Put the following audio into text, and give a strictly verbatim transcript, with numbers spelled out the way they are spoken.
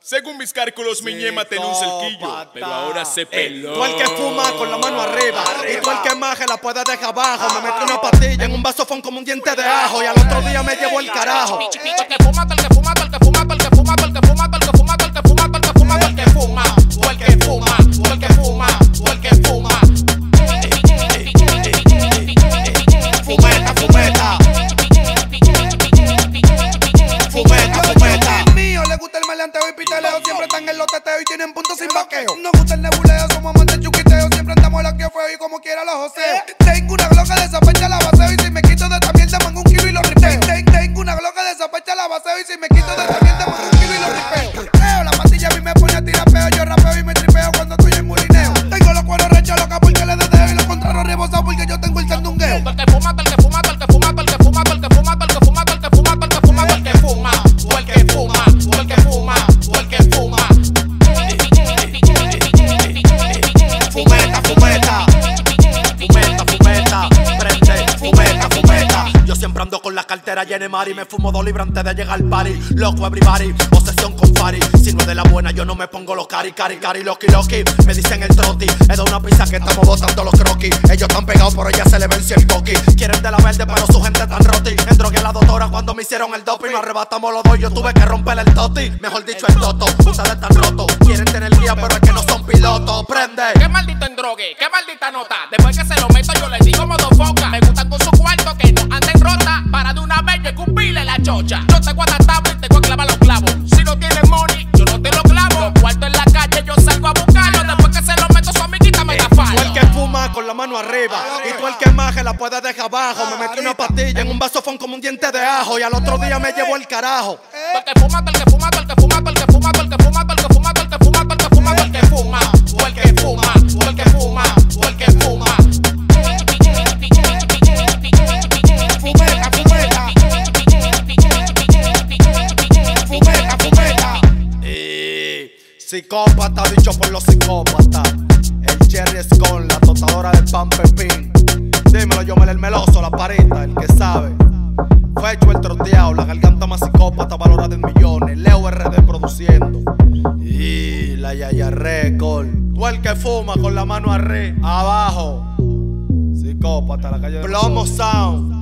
Según mis cálculos, mi ñema tenía un cerquillo, pero ahora se peló. Tú el que fuma con la mano arriba, arriba. Y tú el que maje la puede dejar abajo. Me metí una pastilla en un vasofón como un diente de ajo. Y al otro día me llevo el carajo. El que fuma, el que fuma, el que fuma, el que fuma, el que fuma, el que fuma, el que fuma, el que fuma, el que fuma, o el que fuma, o el que fuma, o el que fuma. Fumeta, fumeta. Fumeta, fumeta. Mío, le gusta el maleanteo y pitaleo. Siempre están en los teteos y tienen puntos sin vaqueo. Nos gusta el nebuleo, somos amantes chuquiteo. Siempre andamos la que fue y como quiera los joseos. Tengo una gloca de esa fecha la baseo. Y si me quito de esta mierda, mango un kilo y lo ripeo. Tengo una gloca de esa fecha la baseo. Y si me quito de esta mierda, mango un kilo y lo ripeo. La pastilla a mí me pone a tirar peo. Yo rapeo y me tripeo cuando estoy en mulineo. Tengo los cueros rechos locas porque le dedeo. Y los contrarios rebosados porque yo tengo el sandungueo. El que fuma, el que fuma, el que fuma, el que fuma, el que fuma, el que fuma, el que fuma, el que fuma, el que fuma, o el que fuma, o el que fuma, o el que fuma. Fumeta, fumeta. Fumeta, fumeta. Prende, fumeta, fumeta. Yo siempre ando con la cartera llena de mari. Me fumo dos libras antes de llegar al party. Loco everybody, obsesión con Fari. Si no es de la buena yo no me pongo los cari, cari, cari, loki, loki. Me dicen el troti, es de una pizza que estamos botando los croquis. Ellos están pegados pero ella se le venció el coqui. Quieren de la verde pero su gente tan roti. Endrogué a la doctora cuando me hicieron el doping. Nos arrebatamos los dos, yo tuve que romper el toti. Mejor dicho el toto, ustedes están rotos. Quieren tener guía pero es que no son pilotos. Prende. Qué maldito endrogue, qué maldita nota. Después que se lo meto yo le digo modo foca. Me gustan con su cuarto que no anden rota. Para de una vez yo escupirle la chocha. Yo te voy a dar tabla y te voy a clavar los clavos. Si no tienes money, yo no te lo clavo. Los cuartos en la calle yo salgo a buscarlo. Después que se lo meto su amiguita me da fallo. Tú el que fuma con la mano arriba, arriba. Y tú el que maje la puede dejar abajo. Me metí una pastilla en un vasofón como un diente de ajo. Y al otro día me llevo el carajo. El que fuma, el que fuma, el que fuma, el que fuma, el que fuma, el que fuma, el que fuma, el que fuma, el que fuma, o el que fuma, o el que fuma, o el que fuma. Fumeta, fumeta. Fumeta, fumeta. Y psicópata, dicho por los psicópatas. El Cherry Scone, la tostadora del pan pepín. Dímelo, yo me el meloso, la parita, el que sabe. Fecho el troteado, la garganta más psicópata, valorada en millones. Leo R D produciendo. Y la Yaya Record. Tú el que fuma con la mano arriba, abajo. Psicópata, la calle de Plomo Sound.